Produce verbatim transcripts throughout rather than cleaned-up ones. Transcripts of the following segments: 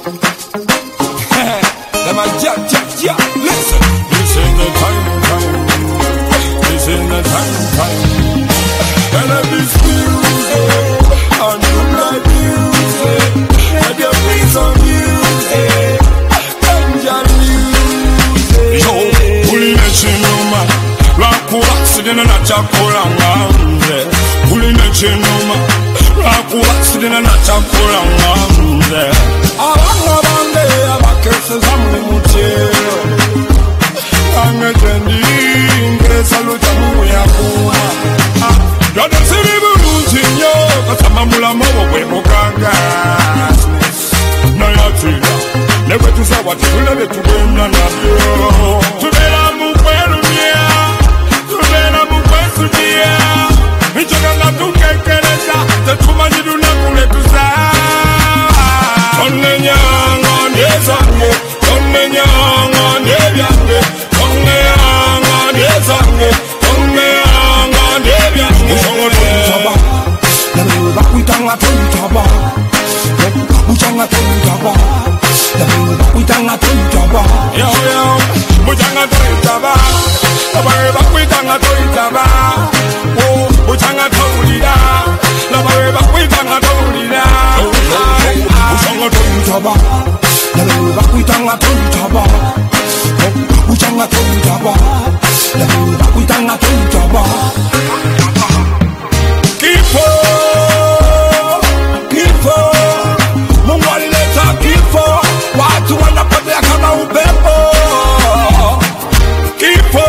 Them a ja, ja, ja. Listen. This is the time, time. This is the time, time. And I be music. And you like music. And you play some music. And your music. Yo, pulling a chinuma. Rakura, sitting on a chakura. Pulling a chinuma. Rakura, sitting on a chakura. Abangabande abakese zamwe mutero Angetendi ingesa lucha muya kuwa Yode siribu nuntinyo Kasama mula mawa kwe mukanga Na yatila Lewe tusawa tibulebe tubena nabyo Tubela mukweru niya Tubela mukwesu niya Michoka nga tukekeleza Tetumanyidu na kule tusa Tonne nyanga nezange, tonne nyanga nebyange, tonne nyanga nezange, tonne nyanga nebyange. Usanga toyitaba, nabe bakwitanga toyitaba, Bujanga toyitaba, nabe bakwitanga toyitaba. Yo yo, Bujanga toyitaba, nabe bakwitanga toyitaba. Oh, Bujanga toyida, nabe bakwitanga toyida. Bujanga toyitaba, nabe bakwitanga toyitaba. Bujanga toyitaba, nabe bakwitanga toyitaba. Kifo, kifo, Mungu alileta kifo, watu wanapotea kama upepo. Kifo,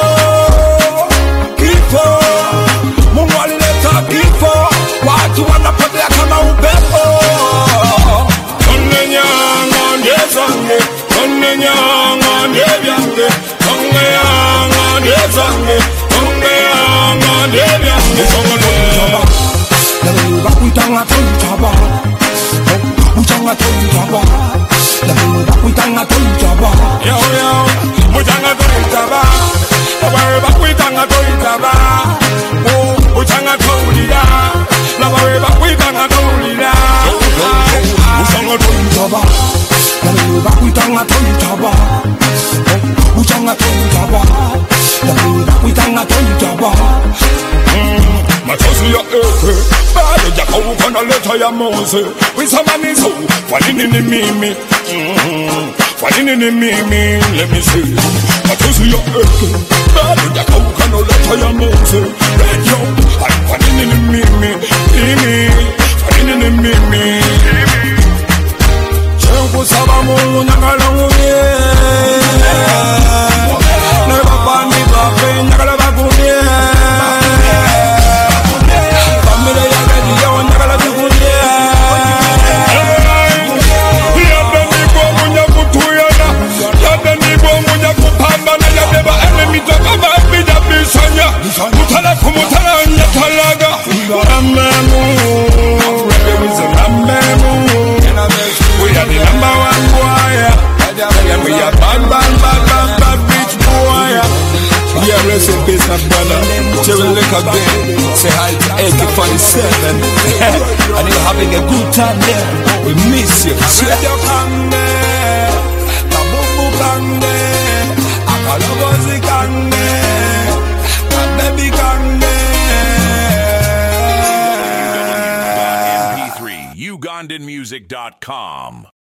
kifo, Mungu alileta kifo, watu wanapotea kama upepo. Tonne nyanga nezange, tonne nyanga nebyange, tonne nyanga nezange, tonne nyanga nebyange. Usanga toyitaba, nabe bakwitanga toyitaba. Bujanga toyitaba, nabe bakwitanga toyitaba. Yo yo, Bujanga toyitaba, nabe bakwitanga toyitaba. Oh, Bujanga toyida, nabe bakwitanga toyida. Bujanga toyitaba, nabe bakwitanga toyitaba. Bujanga toyitaba, nabe bakwitanga toyitaba. Machozi ya eke, bado jaka na leta ya Mose. Wisamanizo, kwa nini ni mimi? Kwa nini ni mimi? Let me see. Machozi ya eke, bado jaka na leta ya Mose. Radio, kwa nini ni mimi? Mimi, kwa nini ni mimi? Chengu saba mungu nyangala unye. Neba bandi bafe nyangala bagunye. Mutala kumutala nyatalaga Ramemu Ramemu We are the number one boy And we are bad, bad, bad, bad, bad bitch boy. Yeah, rest in peace my brother Jerry Lick again. Say hi to A K forty-seven. And you're having a good time there. We miss you. Akalogozi kange baby kange. M P three Ugandan music dot com